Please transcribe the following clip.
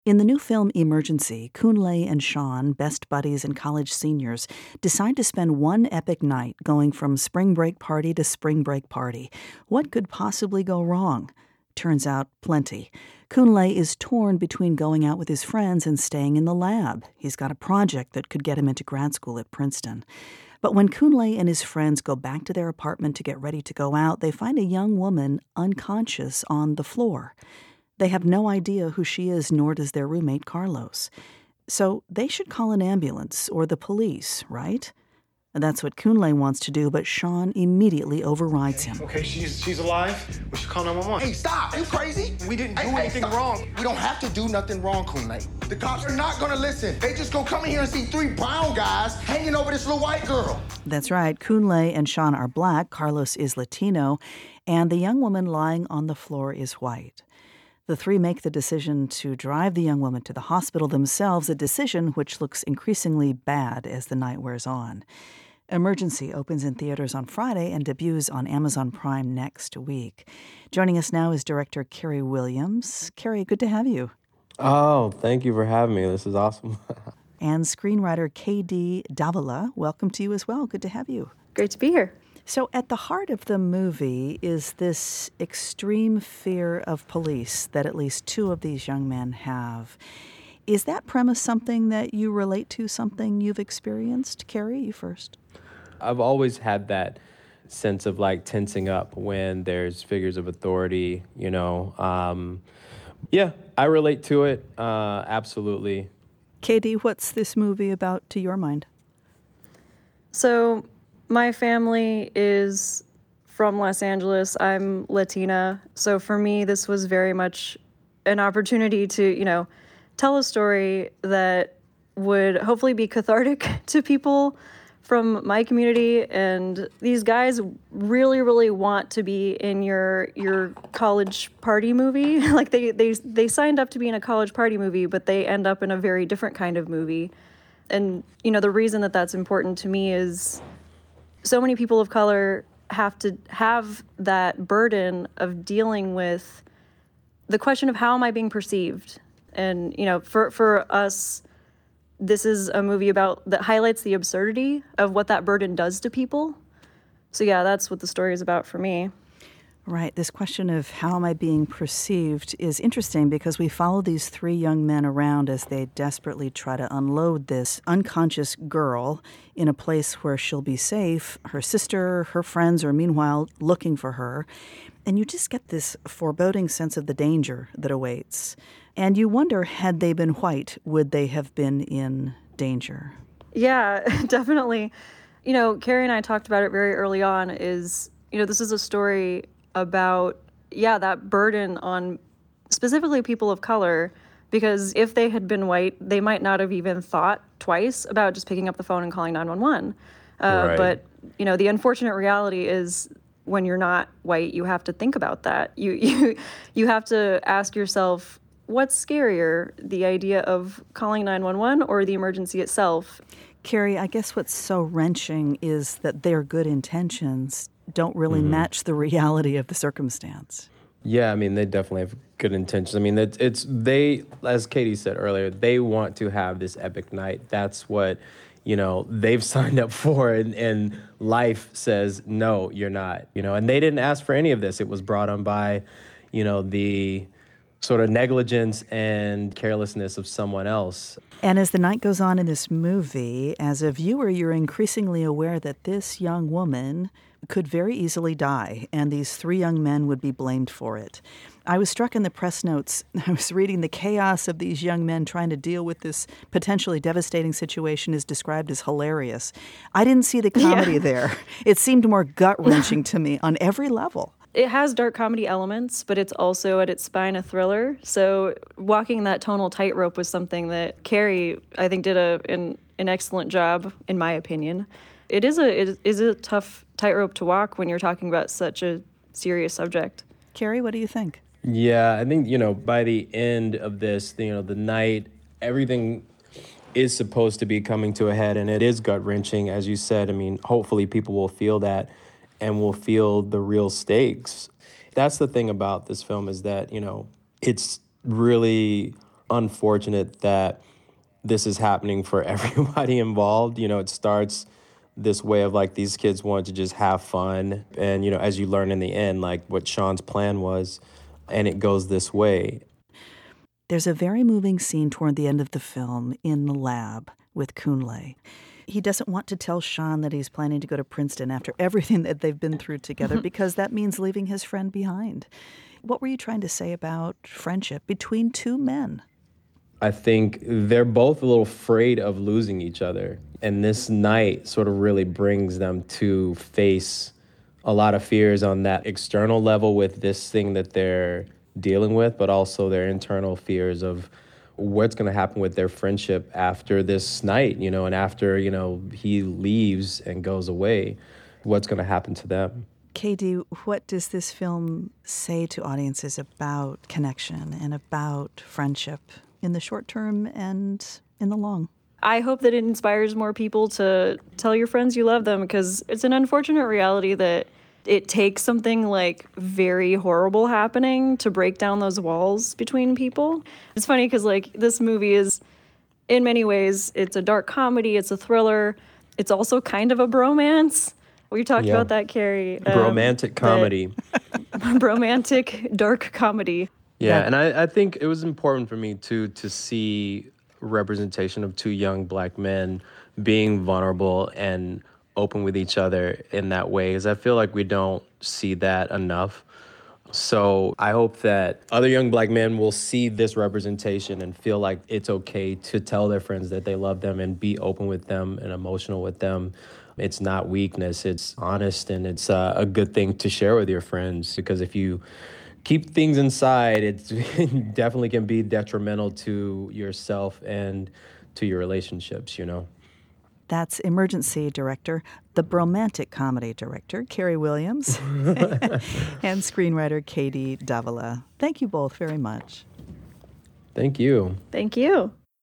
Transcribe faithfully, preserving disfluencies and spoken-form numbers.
In the new film Emergency, Kunle and Sean, best buddies and college seniors, decide to spend one epic night going from spring break party to spring break party. What could possibly go wrong? Turns out, plenty. Kunle is torn between going out with his friends and staying in the lab. He's got a project that could get him into grad school at Princeton. But when Kunle and his friends go back to their apartment to get ready to go out, they find a young woman unconscious on the floor. They have no idea who she is, nor does their roommate, Carlos. So they should call an ambulance or the police, right? And that's what Kunle wants to do, but Sean immediately overrides him. Okay, she's she's alive. We should call nine one one. Hey, stop! You crazy? We didn't do hey, anything hey, wrong. We don't have to do nothing wrong, Kunle. The cops are not gonna listen. They just gonna come in here and see three brown guys hanging over this little white girl. That's right. Kunle and Sean are black, Carlos is Latino, and the young woman lying on the floor is white. The three make the decision to drive the young woman to the hospital themselves, a decision which looks increasingly bad as the night wears on. Emergency opens in theaters on Friday and debuts on Amazon Prime next week. Joining us now is director Carey Williams. Carey, good to have you. Oh, thank you for having me. This is awesome. And screenwriter K D Davila, welcome to you as well. Good to have you. Great to be here. So at the heart of the movie is this extreme fear of police that at least two of these young men have. Is that premise something that you relate to, something you've experienced? Carey, you first. I've always had that sense of like tensing up when there's figures of authority, you know. Um, yeah, I relate to it, uh, absolutely. K D, what's this movie about to your mind? So my family is from Los Angeles. I'm Latina. So for me, this was very much an opportunity to, you know, tell a story that would hopefully be cathartic to people from my community. And these guys really, really want to be in your your college party movie. Like they, they, they signed up to be in a college party movie, but they end up in a very different kind of movie. And, you know, the reason that that's important to me is so many people of color have to have that burden of dealing with the question of how am I being perceived? And, you know, for, for us, this is a movie about that highlights the absurdity of what that burden does to people. So yeah, that's what the story is about for me. Right. This question of how am I being perceived is interesting because we follow these three young men around as they desperately try to unload this unconscious girl in a place where she'll be safe. Her sister, her friends are meanwhile looking for her. And you just get this foreboding sense of the danger that awaits. And you wonder, had they been white, would they have been in danger? Yeah, definitely. You know, Carey and I talked about it very early on is, you know, this is a story about, yeah, that burden on specifically people of color, because if they had been white, they might not have even thought twice about just picking up the phone and calling nine one one. Uh, Right. But, you know, the unfortunate reality is when you're not white, you have to think about that. You, you, you have to ask yourself, what's scarier, the idea of calling nine one one or the emergency itself? Carey, I guess what's so wrenching is that their good intentions don't really Mm-hmm. match the reality of the circumstance. Yeah, I mean, they definitely have good intentions. I mean, it's, it's they, as Katie said earlier, they want to have this epic night. That's what, you know, they've signed up for, and, and life says, no, you're not, you know, and they didn't ask for any of this. It was brought on by, you know, the sort of negligence and carelessness of someone else. And as the night goes on in this movie, as a viewer, you're increasingly aware that this young woman could very easily die, and these three young men would be blamed for it. I was struck in the press notes. I was reading the chaos of these young men trying to deal with this potentially devastating situation is described as hilarious. I didn't see the comedy Yeah. there. It seemed more gut-wrenching to me on every level. It has dark comedy elements, but it's also at its spine a thriller. So walking that tonal tightrope was something that Carey, I think, did a an, an excellent job, in my opinion. It is a it is a tough tightrope to walk when you're talking about such a serious subject. Carey, what do you think? Yeah, I think, you know, by the end of this, you know, the night, everything is supposed to be coming to a head, and it is gut-wrenching, as you said. I mean, hopefully people will feel that and will feel the real stakes. That's the thing about this film is that, you know, it's really unfortunate that this is happening for everybody involved. You know, it starts this way of like these kids want to just have fun. And, you know, as you learn in the end, like what Sean's plan was, and it goes this way. There's a very moving scene toward the end of the film in the lab with Kunle. He doesn't want to tell Sean that he's planning to go to Princeton after everything that they've been through together because that means leaving his friend behind. What were you trying to say about friendship between two men? I think they're both a little afraid of losing each other. And this night sort of really brings them to face a lot of fears on that external level with this thing that they're dealing with, but also their internal fears of what's going to happen with their friendship after this night, you know, and after, you know, he leaves and goes away, what's going to happen to them. K D, what does this film say to audiences about connection and about friendship in the short term and in the long? I hope that it inspires more people to tell your friends you love them, because it's an unfortunate reality that it takes something like very horrible happening to break down those walls between people. It's funny because like this movie is, in many ways, it's a dark comedy, it's a thriller, it's also kind of a bromance. We talked Yeah. about that, Carrie. Um, Romantic comedy. romantic, dark comedy. Yeah, and I, I think it was important for me too to see representation of two young black men being vulnerable and open with each other in that way, because I feel like we don't see that enough. So I hope that other young black men will see this representation and feel like it's okay to tell their friends that they love them and be open with them and emotional with them. It's not weakness, it's honest, and it's uh, a good thing to share with your friends, because if you keep things inside, it's, it definitely can be detrimental to yourself and to your relationships, you know? That's emergency director, the bromantic comedy director, Carrie Williams, and screenwriter K D Davila. Thank you both very much. Thank you. Thank you.